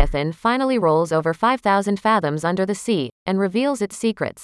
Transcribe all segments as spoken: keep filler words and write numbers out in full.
Leviathan finally rolls over five thousand fathoms under the sea, and reveals its secrets.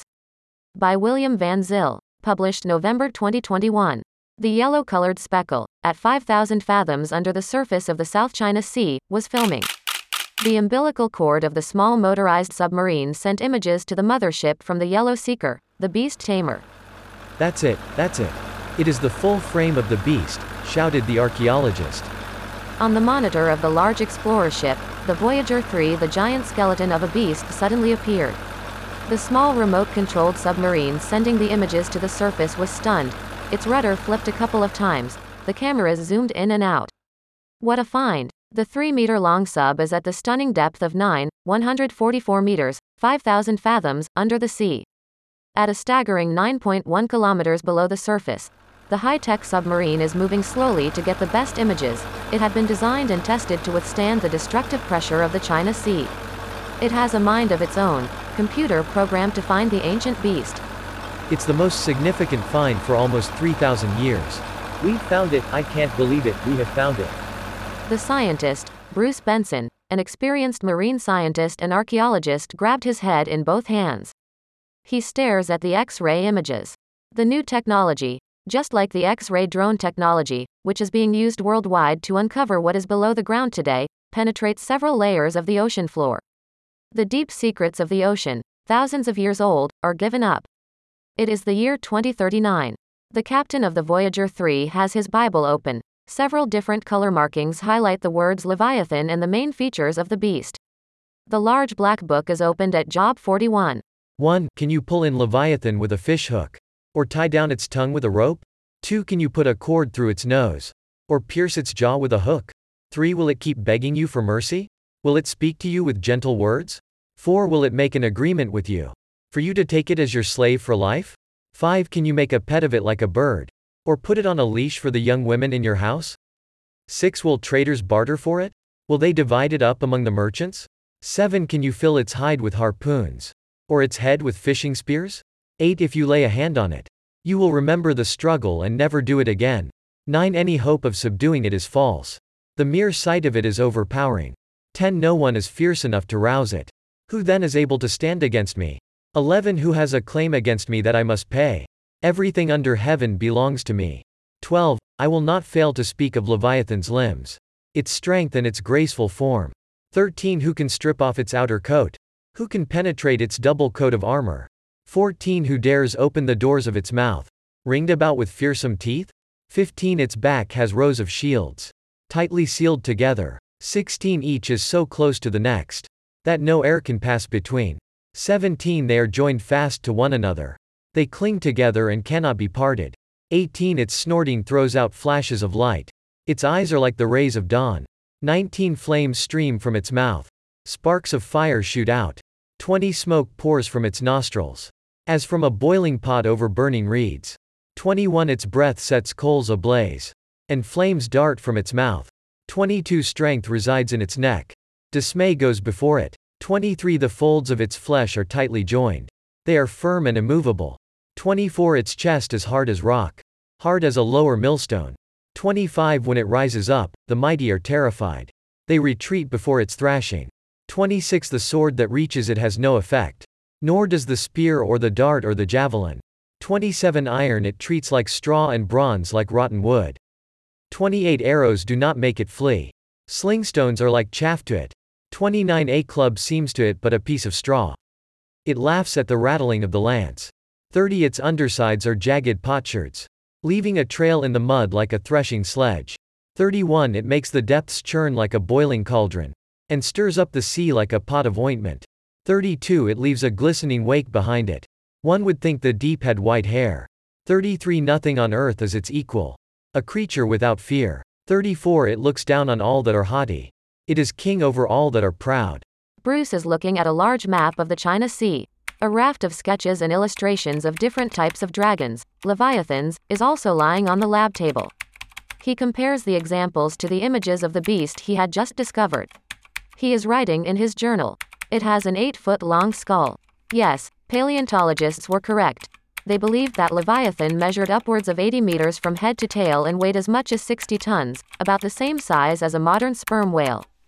By William Van Zyl. Published November twenty twenty-one. The yellow-colored speckle, at five thousand fathoms under the surface of the South China Sea, was filming. The umbilical cord of the small motorized submarine sent images to the mothership from the Yellow Seeker, the Beast Tamer. That's it, that's it. It is the full frame of the beast, shouted the archaeologist. On the monitor of the large explorer ship, the Voyager three, the giant skeleton of a beast suddenly appeared. The small remote-controlled submarine sending the images to the surface was stunned. Its rudder flipped a couple of times. The cameras zoomed in and out. What a find! The three-meter-long sub is at the stunning depth of nine thousand one hundred forty-four meters, five thousand fathoms, under the sea. At a staggering nine point one kilometers below the surface, the high-tech submarine is moving slowly to get the best images. It had been designed and tested to withstand the destructive pressure of the China Sea. It has a mind of its own, computer programmed to find the ancient beast. It's the most significant find for almost three thousand years. We found it, I can't believe it, we have found it. The scientist, Bruce Benson, an experienced marine scientist and archaeologist, grabbed his head in both hands. He stares at the X-ray images. The new technology, just like the X-ray drone technology, which is being used worldwide to uncover what is below the ground today, penetrates several layers of the ocean floor. The deep secrets of the ocean, thousands of years old, are given up. It is the year twenty thirty-nine. The captain of the Voyager three has his Bible open. Several different color markings highlight the words Leviathan and the main features of the beast. The large black book is opened at job forty-one. one. Can you pull in Leviathan with a fish hook? Or tie down its tongue with a rope? two. Can you put a cord through its nose? Or pierce its jaw with a hook? three. Will it keep begging you for mercy? Will it speak to you with gentle words? four. Will it make an agreement with you? For you to take it as your slave for life? five. Can you make a pet of it like a bird? Or put it on a leash for the young women in your house? six. Will traders barter for it? Will they divide it up among the merchants? seven. Can you fill its hide with harpoons? Or its head with fishing spears? eight. If you lay a hand on it, you will remember the struggle and never do it again. nine. Any hope of subduing it is false. The mere sight of it is overpowering. ten. No one is fierce enough to rouse it. Who then is able to stand against me? eleven. Who has a claim against me that I must pay? Everything under heaven belongs to me. twelve. I will not fail to speak of Leviathan's limbs, its strength and its graceful form. thirteen. Who can strip off its outer coat? Who can penetrate its double coat of armor? fourteen. Who dares open the doors of its mouth, ringed about with fearsome teeth? fifteen. Its back has rows of shields, tightly sealed together. sixteen. Each is so close to the next that no air can pass between. seventeen. They are joined fast to one another. They cling together and cannot be parted. eighteen. Its snorting throws out flashes of light. Its eyes are like the rays of dawn. nineteen. Flames stream from its mouth. Sparks of fire shoot out. twenty. Smoke pours from its nostrils, as from a boiling pot over burning reeds. twenty-one. Its breath sets coals ablaze, and flames dart from its mouth. twenty-two. Strength resides in its neck. Dismay goes before it. twenty-three. The folds of its flesh are tightly joined. They are firm and immovable. twenty-four. Its chest is hard as rock, hard as a lower millstone. twenty-five. When it rises up, the mighty are terrified. They retreat before its thrashing. twenty-six. The sword that reaches it has no effect, nor does the spear or the dart or the javelin. twenty-seven. Iron it treats like straw and bronze like rotten wood. twenty-eight. Arrows do not make it flee. Slingstones are like chaff to it. twenty-nine. A club seems to it but a piece of straw. It laughs at the rattling of the lance. thirty. Its undersides are jagged potsherds, leaving a trail in the mud like a threshing sledge. thirty-one. It makes the depths churn like a boiling cauldron, and stirs up the sea like a pot of ointment. thirty-two. It leaves a glistening wake behind it. One would think the deep had white hair. thirty-three. Nothing on earth is its equal. A creature without fear. thirty-four. It looks down on all that are haughty. It is king over all that are proud. Bruce is looking at a large map of the China Sea. A raft of sketches and illustrations of different types of dragons, leviathans, is also lying on the lab table. He compares the examples to the images of the beast he had just discovered. He is writing in his journal. It has an eight-foot-long skull. Yes, paleontologists were correct. They believed that Leviathan measured upwards of eighty meters from head to tail and weighed as much as sixty tons, about the same size as a modern sperm whale.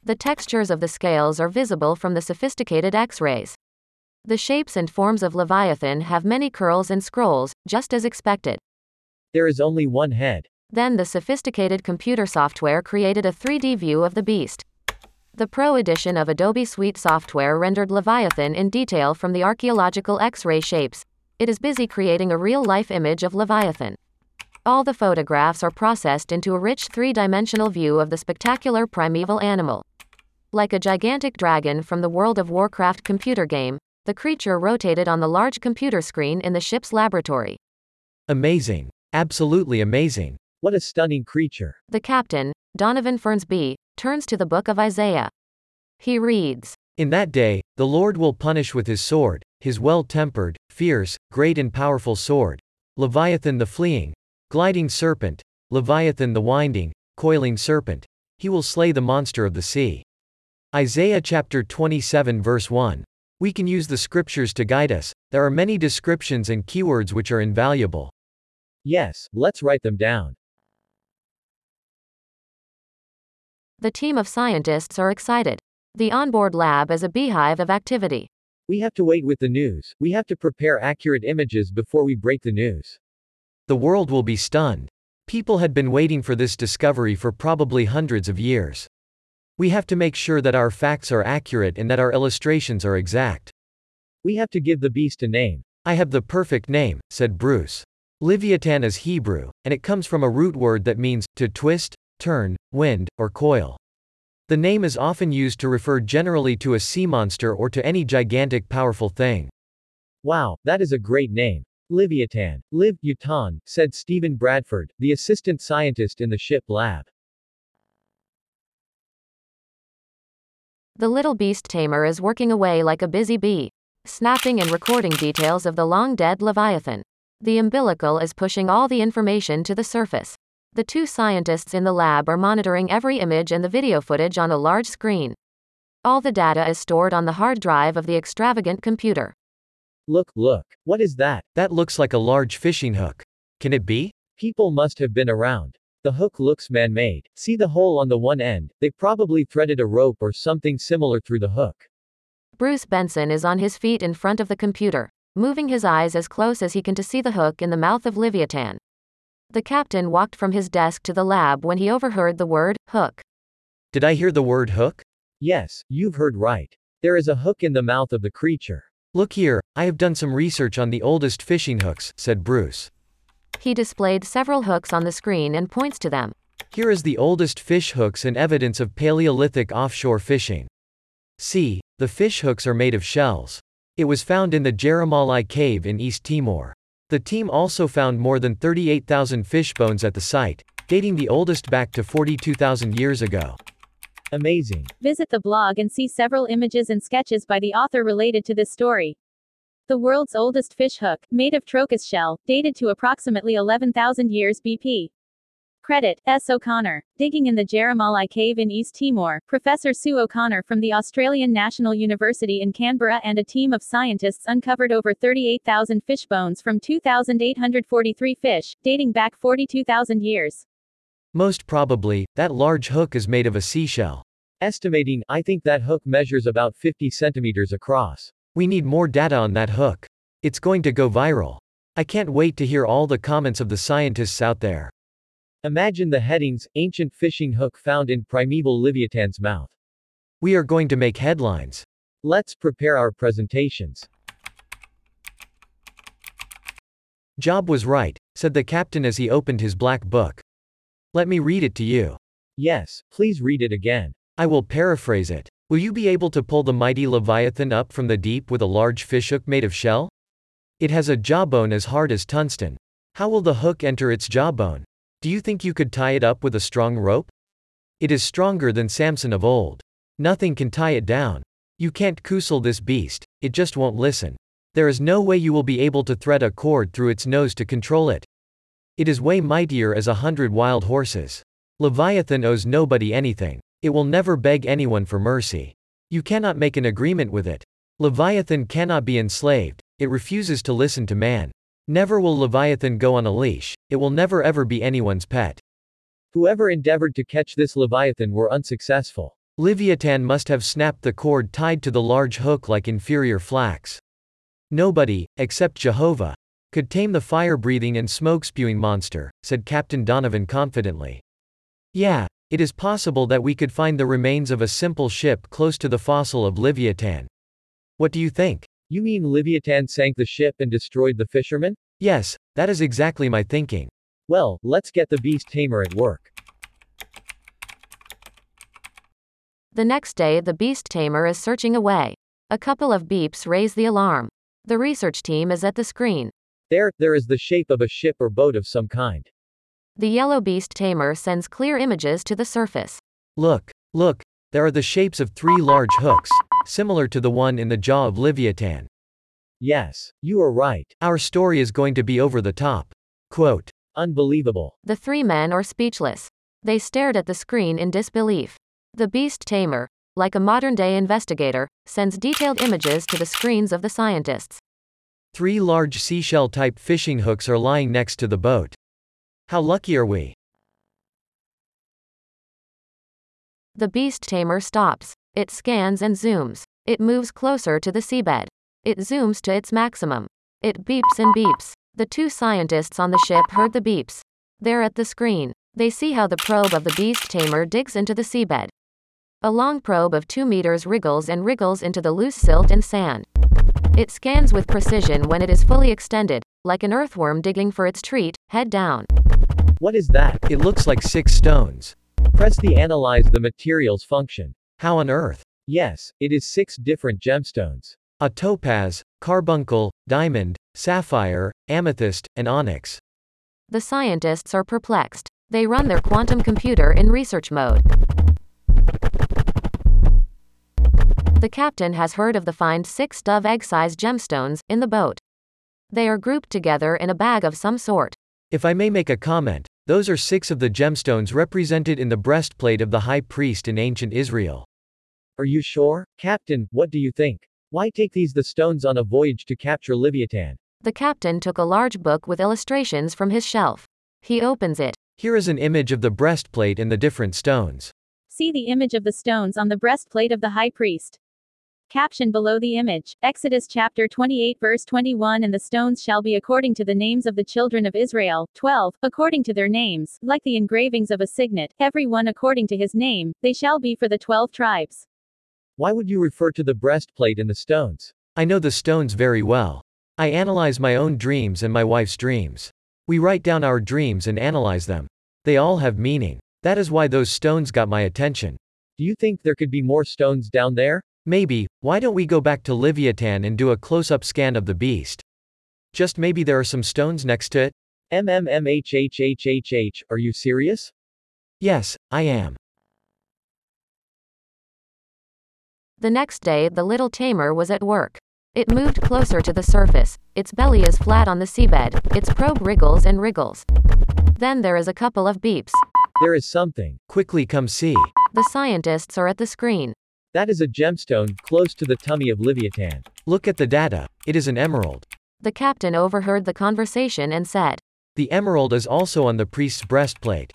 The textures of the scales are visible from the sophisticated X-rays. The shapes and forms of Leviathan have many curls and scrolls, just as expected. There is only one head. Then the sophisticated computer software created a three D view of the beast. The Pro edition of Adobe Suite software rendered Leviathan in detail from the archaeological X-ray shapes. It is busy creating a real-life image of Leviathan. All the photographs are processed into a rich three-dimensional view of the spectacular primeval animal. Like a gigantic dragon from the World of Warcraft computer game, the creature rotated on the large computer screen in the ship's laboratory. Amazing. Absolutely amazing. What a stunning creature. The captain, Donovan Fernsby, turns to the book of Isaiah. He reads, In that day, the Lord will punish with his sword, his well-tempered, fierce, great and powerful sword, Leviathan the fleeing, gliding serpent, Leviathan the winding, coiling serpent. He will slay the monster of the sea. Isaiah chapter twenty-seven verse one. We can use the scriptures to guide us. There are many descriptions and keywords which are invaluable. Yes, let's write them down. The team of scientists are excited. The onboard lab is a beehive of activity. We have to wait with the news. We have to prepare accurate images before we break the news. The world will be stunned. People had been waiting for this discovery for probably hundreds of years. We have to make sure that our facts are accurate and that our illustrations are exact. We have to give the beast a name. I have the perfect name, said Bruce. Leviathan is Hebrew, and it comes from a root word that means to twist, turn, wind, or coil. The name is often used to refer generally to a sea monster or to any gigantic powerful thing. Wow, that is a great name. Leviathan. Liv Utan, said Stephen Bradford, the assistant scientist in the ship lab. The little beast tamer is working away like a busy bee, snapping and recording details of the long-dead Leviathan. The umbilical is pushing all the information to the surface. The two scientists in the lab are monitoring every image and the video footage on a large screen. All the data is stored on the hard drive of the extravagant computer. Look, look. What is that? That looks like a large fishing hook. Can it be? People must have been around. The hook looks man-made. See the hole on the one end? They probably threaded a rope or something similar through the hook. Bruce Benson is on his feet in front of the computer, moving his eyes as close as he can to see the hook in the mouth of Leviathan. The captain walked from his desk to the lab when he overheard the word, hook. Did I hear the word hook? Yes, you've heard right. There is a hook in the mouth of the creature. Look here, I have done some research on the oldest fishing hooks, said Bruce. He displayed several hooks on the screen and points to them. Here is the oldest fish hooks and evidence of Paleolithic offshore fishing. See, the fish hooks are made of shells. It was found in the Jeremali Cave in East Timor. The team also found more than thirty-eight thousand fish bones at the site, dating the oldest back to forty-two thousand years ago. Amazing. Visit the blog and see several images and sketches by the author related to this story. The world's oldest fish hook, made of trochus shell, dated to approximately eleven thousand years B P. Credit, S. O'Connor. Digging in the Jeremali Cave in East Timor, Professor Sue O'Connor from the Australian National University in Canberra and a team of scientists uncovered over thirty-eight thousand fish bones from two thousand eight hundred forty-three fish, dating back forty-two thousand years. Most probably, that large hook is made of a seashell. Estimating, I think that hook measures about fifty centimeters across. We need more data on that hook. It's going to go viral. I can't wait to hear all the comments of the scientists out there. Imagine the headings, ancient fishing hook found in primeval Leviathan's mouth. We are going to make headlines. Let's prepare our presentations. Job was right, said the captain as he opened his black book. Let me read it to you. Yes, please read it again. I will paraphrase it. Will you be able to pull the mighty Leviathan up from the deep with a large fishhook made of shell? It has a jawbone as hard as tungsten. How will the hook enter its jawbone? Do you think you could tie it up with a strong rope? It is stronger than Samson of old. Nothing can tie it down. You can't koosel this beast, it just won't listen. There is no way you will be able to thread a cord through its nose to control it. It is way mightier as a hundred wild horses. Leviathan owes nobody anything. It will never beg anyone for mercy. You cannot make an agreement with it. Leviathan cannot be enslaved, it refuses to listen to man. Never will Leviathan go on a leash, it will never ever be anyone's pet. Whoever endeavored to catch this Leviathan were unsuccessful. Leviathan must have snapped the cord tied to the large hook like inferior flax. Nobody, except Jehovah, could tame the fire-breathing and smoke-spewing monster, said Captain Donovan confidently. Yeah, it is possible that we could find the remains of a simple ship close to the fossil of Leviathan. What do you think? You mean Leviathan sank the ship and destroyed the fishermen? Yes, that is exactly my thinking. Well, let's get the beast tamer at work. The next day, the beast tamer is searching away. A couple of beeps raise the alarm. The research team is at the screen. There, there is the shape of a ship or boat of some kind. The yellow beast tamer sends clear images to the surface. Look, look, there are the shapes of three large hooks, similar to the one in the jaw of Leviathan. Yes, you are right. Our story is going to be over the top. Quote. Unbelievable. The three men are speechless. They stared at the screen in disbelief. The beast tamer, like a modern-day investigator, sends detailed images to the screens of the scientists. Three large seashell-type fishing hooks are lying next to the boat. How lucky are we? The beast tamer stops. It scans and zooms. It moves closer to the seabed. It zooms to its maximum. It beeps and beeps. The two scientists on the ship heard the beeps. They're at the screen. They see how the probe of the beast tamer digs into the seabed. A long probe of two meters wriggles and wriggles into the loose silt and sand. It scans with precision when it is fully extended, like an earthworm digging for its treat, head down. What is that? It looks like six stones. Press the Analyze the Materials function. How on earth? Yes, it is six different gemstones. A topaz, carbuncle, diamond, sapphire, amethyst, and onyx. The scientists are perplexed. They run their quantum computer in research mode. The captain has heard of the find six dove egg-sized gemstones in the boat. They are grouped together in a bag of some sort. If I may make a comment, those are six of the gemstones represented in the breastplate of the high priest in ancient Israel. Are you sure? Captain, what do you think? Why take these the stones on a voyage to capture Leviathan? The captain took a large book with illustrations from his shelf. He opens it. Here is an image of the breastplate and the different stones. See the image of the stones on the breastplate of the high priest. Caption below the image, Exodus chapter twenty-eight verse twenty-one. And the stones shall be according to the names of the children of Israel. twelve. According to their names, like the engravings of a signet, every one according to his name, they shall be for the twelve tribes. Why would you refer to the breastplate and the stones? I know the stones very well. I analyze my own dreams and my wife's dreams. We write down our dreams and analyze them. They all have meaning. That is why those stones got my attention. Do you think there could be more stones down there? Maybe. Why don't we go back to Leviathan and do a close-up scan of the beast? Just maybe there are some stones next to it? MMMHHHHH, are you serious? Yes, I am. The next day, the little tamer was at work. It moved closer to the surface. Its belly is flat on the seabed. Its probe wriggles and wriggles. Then there is a couple of beeps. There is something. Quickly come see. The scientists are at the screen. That is a gemstone, close to the tummy of Leviathan. Look at the data. It is an emerald. The captain overheard the conversation and said, The emerald is also on the priest's breastplate.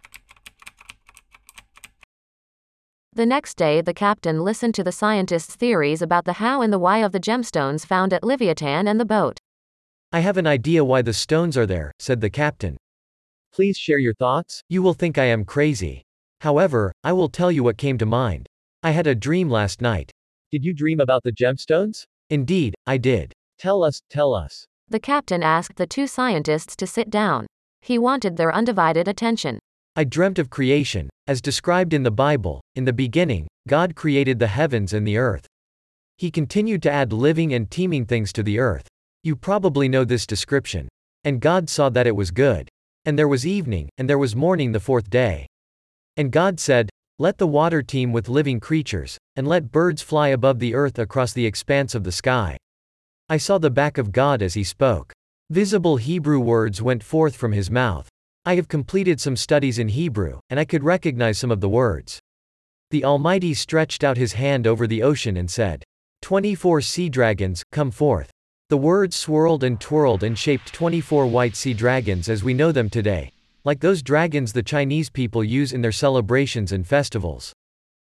The next day, the captain listened to the scientists' theories about the how and the why of the gemstones found at Leviathan and the boat. I have an idea why the stones are there, said the captain. Please share your thoughts. You will think I am crazy. However, I will tell you what came to mind. I had a dream last night. Did you dream about the gemstones? Indeed, I did. Tell us, tell us. The captain asked the two scientists to sit down. He wanted their undivided attention. I dreamt of creation, as described in the Bible. In the beginning, God created the heavens and the earth. He continued to add living and teeming things to the earth. You probably know this description. And God saw that it was good. And there was evening, and there was morning the fourth day. And God said, Let the water teem with living creatures, and let birds fly above the earth across the expanse of the sky. I saw the back of God as he spoke. Visible Hebrew words went forth from his mouth. I have completed some studies in Hebrew, and I could recognize some of the words. The Almighty stretched out his hand over the ocean and said, Twenty-four sea dragons, come forth. The words swirled and twirled and shaped twenty-four white sea dragons as we know them today, like those dragons the Chinese people use in their celebrations and festivals.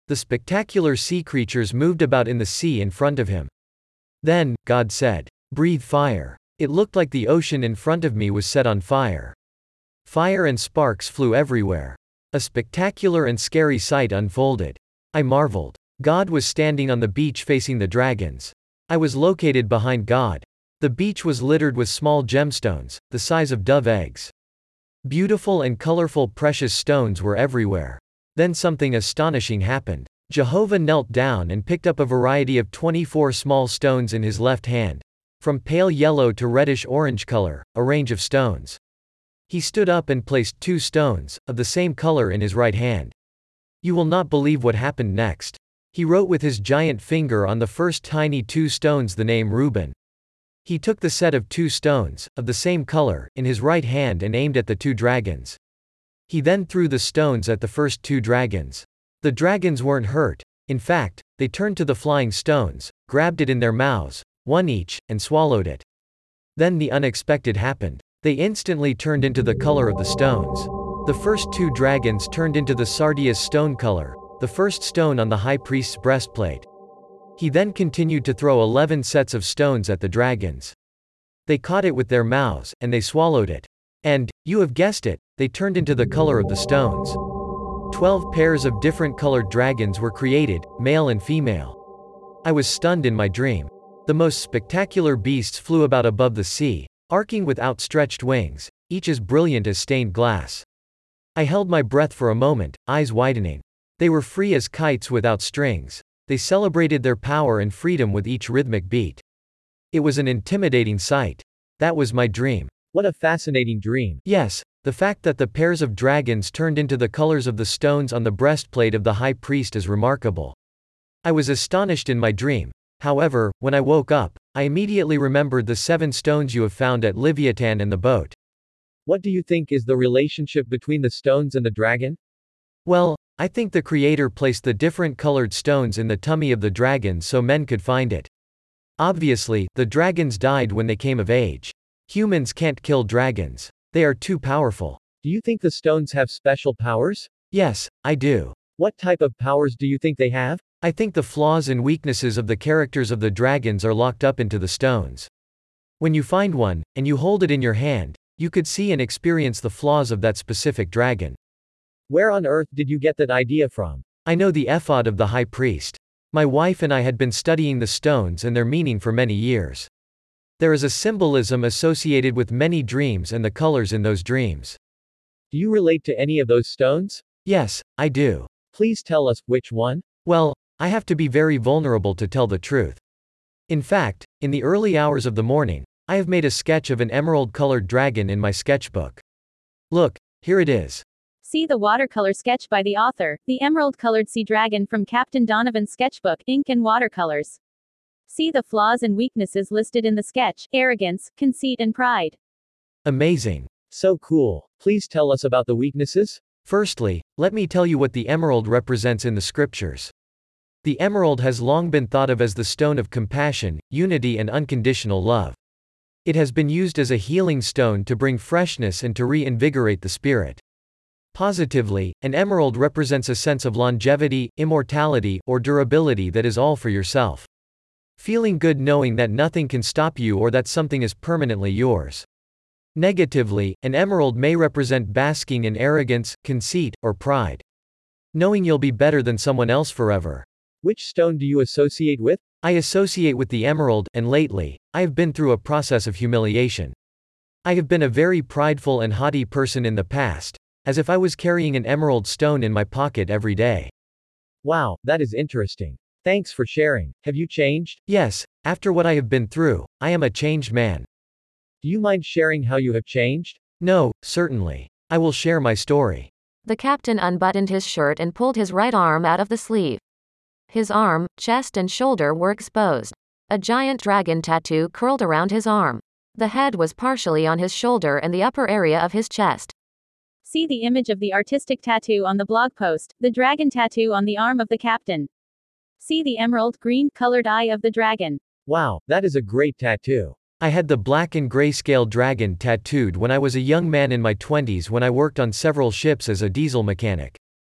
The spectacular sea creatures moved about in the sea in front of him. Then, God said, "Breathe fire." It looked like the ocean in front of me was set on fire. Fire and sparks flew everywhere. A spectacular and scary sight unfolded. I marveled. God was standing on the beach facing the dragons. I was located behind God. The beach was littered with small gemstones, the size of dove eggs. Beautiful and colorful precious stones were everywhere. Then something astonishing happened. Jehovah knelt down and picked up a variety of twenty-four small stones in his left hand. From pale yellow to reddish orange color, a range of stones. He stood up and placed two stones, of the same color in his right hand. You will not believe what happened next. He wrote with his giant finger on the first tiny two stones the name Reuben. He took the set of two stones, of the same color, in his right hand and aimed at the two dragons. He then threw the stones at the first two dragons. The dragons weren't hurt. In fact, they turned to the flying stones, grabbed it in their mouths, one each, and swallowed it. Then the unexpected happened. They instantly turned into the color of the stones. The first two dragons turned into the sardius stone color, the first stone on the high priest's breastplate. He then continued to throw eleven sets of stones at the dragons. They caught it with their mouths, and they swallowed it. And, you have guessed it, they turned into the color of the stones. Twelve pairs of different colored dragons were created, male and female. I was stunned in my dream. The most spectacular beasts flew about above the sea, arcing with outstretched wings, each as brilliant as stained glass. I held my breath for a moment, eyes widening. They were free as kites without strings. They celebrated their power and freedom with each rhythmic beat. It was an intimidating sight. That was my dream. What a fascinating dream. Yes, the fact that the pairs of dragons turned into the colors of the stones on the breastplate of the high priest is remarkable. I was astonished in my dream. However, when I woke up, I immediately remembered the seven stones you have found at Leviathan and the boat. What do you think is the relationship between the stones and the dragon? Well, I think the Creator placed the different colored stones in the tummy of the dragon so men could find it. Obviously, the dragons died when they came of age. Humans can't kill dragons. They are too powerful. Do you think the stones have special powers? Yes, I do. What type of powers do you think they have? I think the flaws and weaknesses of the characters of the dragons are locked up into the stones. When you find one, and you hold it in your hand, you could see and experience the flaws of that specific dragon. Where on earth did you get that idea from? I know the ephod of the high priest. My wife and I had been studying the stones and their meaning for many years. There is a symbolism associated with many dreams and the colors in those dreams. Do you relate to any of those stones? Yes, I do. Please tell us, which one? Well, I have to be very vulnerable to tell the truth. In fact, in the early hours of the morning, I have made a sketch of an emerald-colored dragon in my sketchbook. Look, here it is. See the watercolor sketch by the author, the emerald-colored sea dragon from Captain Donovan's sketchbook, ink and watercolors. See the flaws and weaknesses listed in the sketch: arrogance, conceit and pride. Amazing. So cool. Please tell us about the weaknesses. Firstly, let me tell you what the emerald represents in the scriptures. The emerald has long been thought of as the stone of compassion, unity and unconditional love. It has been used as a healing stone to bring freshness and to reinvigorate the spirit. Positively, an emerald represents a sense of longevity, immortality, or durability that is all for yourself. Feeling good knowing that nothing can stop you or that something is permanently yours. Negatively, an emerald may represent basking in arrogance, conceit, or pride. Knowing you'll be better than someone else forever. Which stone do you associate with? I associate with the emerald, and lately, I have been through a process of humiliation. I have been a very prideful and haughty person in the past, as if I was carrying an emerald stone in my pocket every day. Wow, that is interesting. Thanks for sharing. Have you changed? Yes, after what I have been through, I am a changed man. Do you mind sharing how you have changed? No, certainly. I will share my story. The captain unbuttoned his shirt and pulled his right arm out of the sleeve. His arm, chest and shoulder were exposed. A giant dragon tattoo curled around his arm. The head was partially on his shoulder and the upper area of his chest. See the image of the artistic tattoo on the blog post, the dragon tattoo on the arm of the captain. See the emerald green colored eye of the dragon. Wow, that is a great tattoo. I had the black and grayscale dragon tattooed when I was a young man in my twenties when I worked on several ships as a diesel mechanic.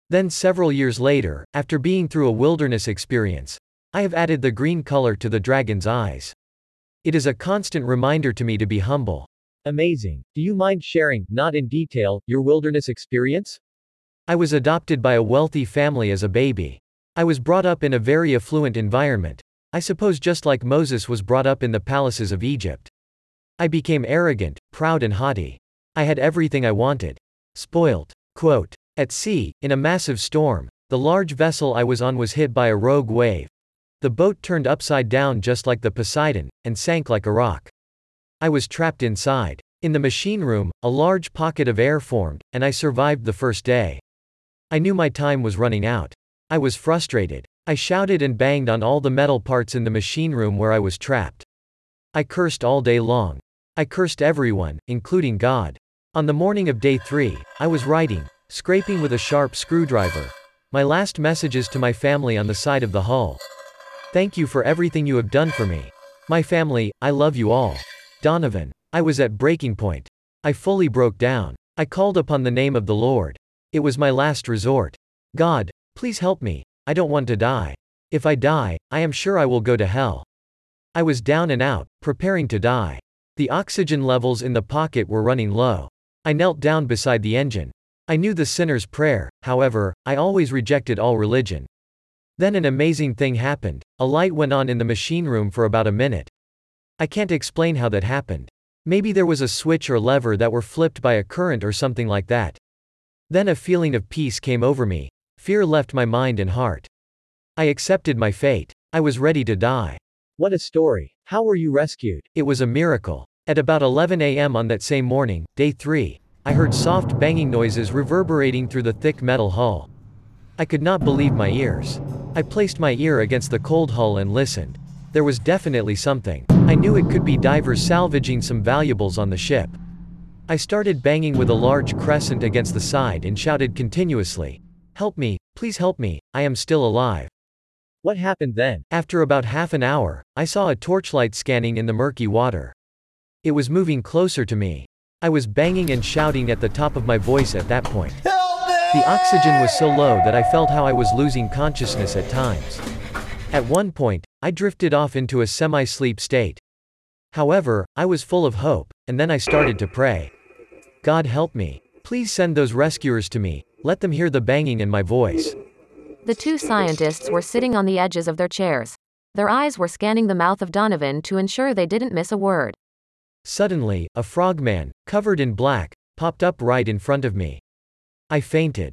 Then several years later, after being through a wilderness experience, I have added the green color to the dragon's eyes. It is a constant reminder to me to be humble. Amazing. Do you mind sharing, not in detail, your wilderness experience? I was adopted by a wealthy family as a baby. I was brought up in a very affluent environment, I suppose just like Moses was brought up in the palaces of Egypt. I became arrogant, proud and haughty. I had everything I wanted. Spoiled. Quote. At sea, in a massive storm, the large vessel I was on was hit by a rogue wave. The boat turned upside down just like the Poseidon, and sank like a rock. I was trapped inside. In the machine room, a large pocket of air formed, and I survived the first day. I knew my time was running out. I was frustrated. I shouted and banged on all the metal parts in the machine room where I was trapped. I cursed all day long. I cursed everyone, including God. On the morning of day three, I was writing, scraping with a sharp screwdriver, my last messages to my family on the side of the hull. Thank you for everything you have done for me. My family, I love you all. Donovan. I was at breaking point. I fully broke down. I called upon the name of the Lord. It was my last resort. God, please help me. I don't want to die. If I die, I am sure I will go to hell. I was down and out, preparing to die. The oxygen levels in the pocket were running low. I knelt down beside the engine. I knew the sinner's prayer, however, I always rejected all religion. Then an amazing thing happened. A light went on in the machine room for about a minute. I can't explain how that happened. Maybe there was a switch or lever that were flipped by a current or something like that. Then a feeling of peace came over me. Fear left my mind and heart. I accepted my fate. I was ready to die. What a story. How were you rescued? It was a miracle. At about eleven a m on that same morning, day three, I heard soft banging noises reverberating through the thick metal hull. I could not believe my ears. I placed my ear against the cold hull and listened. There was definitely something. I knew it could be divers salvaging some valuables on the ship. I started banging with a large crescent against the side and shouted continuously, "Help me, please help me, I am still alive." What happened then? After about half an hour, I saw a torchlight scanning in the murky water. It was moving closer to me. I was banging and shouting at the top of my voice at that point. The oxygen was so low that I felt how I was losing consciousness at times. At one point, I drifted off into a semi-sleep state. However, I was full of hope, and then I started to pray. God help me. Please send those rescuers to me. Let them hear the banging in my voice. The two scientists were sitting on the edges of their chairs. Their eyes were scanning the mouth of Donovan to ensure they didn't miss a word. Suddenly, a frogman, covered in black, popped up right in front of me. I fainted.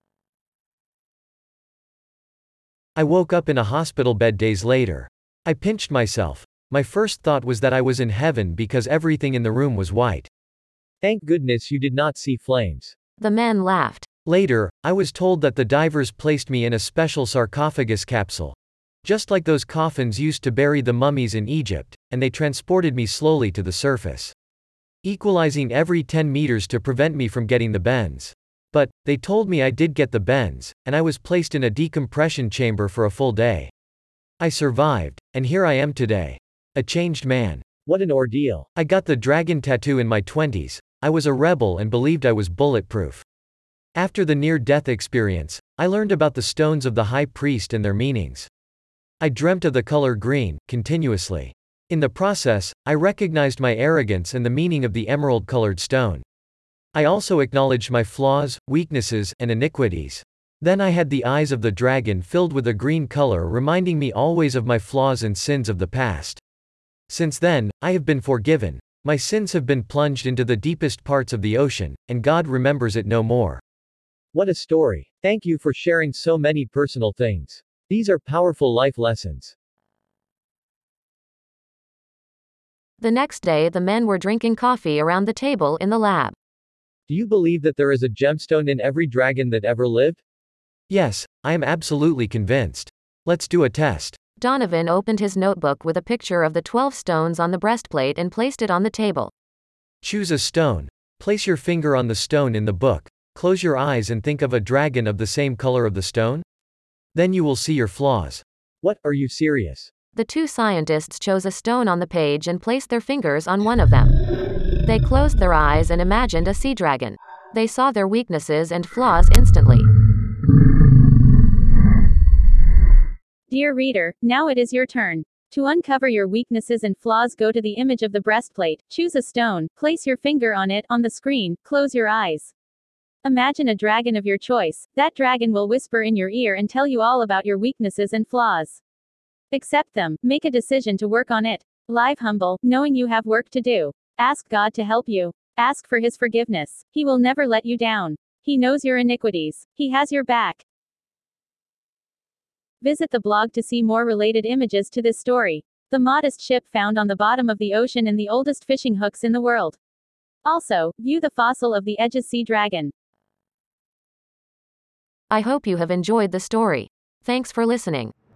I woke up in a hospital bed days later. I pinched myself. My first thought was that I was in heaven because everything in the room was white. Thank goodness you did not see flames. The men laughed. Later, I was told that the divers placed me in a special sarcophagus capsule, just like those coffins used to bury the mummies in Egypt, and they transported me slowly to the surface, equalizing every ten meters to prevent me from getting the bends. But, they told me I did get the bends, and I was placed in a decompression chamber for a full day. I survived, and here I am today. A changed man. What an ordeal. I got the dragon tattoo in my twenties. I was a rebel and believed I was bulletproof. After the near-death experience, I learned about the stones of the high priest and their meanings. I dreamt of the color green, continuously. In the process, I recognized my arrogance and the meaning of the emerald-colored stone. I also acknowledged my flaws, weaknesses, and iniquities. Then I had the eyes of the dragon filled with a green color, reminding me always of my flaws and sins of the past. Since then, I have been forgiven. My sins have been plunged into the deepest parts of the ocean, and God remembers it no more. What a story. Thank you for sharing so many personal things. These are powerful life lessons. The next day, the men were drinking coffee around the table in the lab. Do you believe that there is a gemstone in every dragon that ever lived? Yes, I am absolutely convinced. Let's do a test. Donovan opened his notebook with a picture of the twelve stones on the breastplate and placed it on the table. Choose a stone. Place your finger on the stone in the book. Close your eyes and think of a dragon of the same color of the stone. Then you will see your flaws. What, are you serious? The two scientists chose a stone on the page and placed their fingers on one of them. They closed their eyes and imagined a sea dragon. They saw their weaknesses and flaws instantly. Dear reader, now it is your turn. To uncover your weaknesses and flaws, go to the image of the breastplate, choose a stone, place your finger on it, on the screen, close your eyes. Imagine a dragon of your choice. That dragon will whisper in your ear and tell you all about your weaknesses and flaws. Accept them, make a decision to work on it. Live humble, knowing you have work to do. Ask God to help you. Ask for His forgiveness. He will never let you down. He knows your iniquities. He has your back. Visit the blog to see more related images to this story. The modest ship found on the bottom of the ocean and the oldest fishing hooks in the world. Also, view the fossil of the Aegis sea dragon. I hope you have enjoyed the story. Thanks for listening.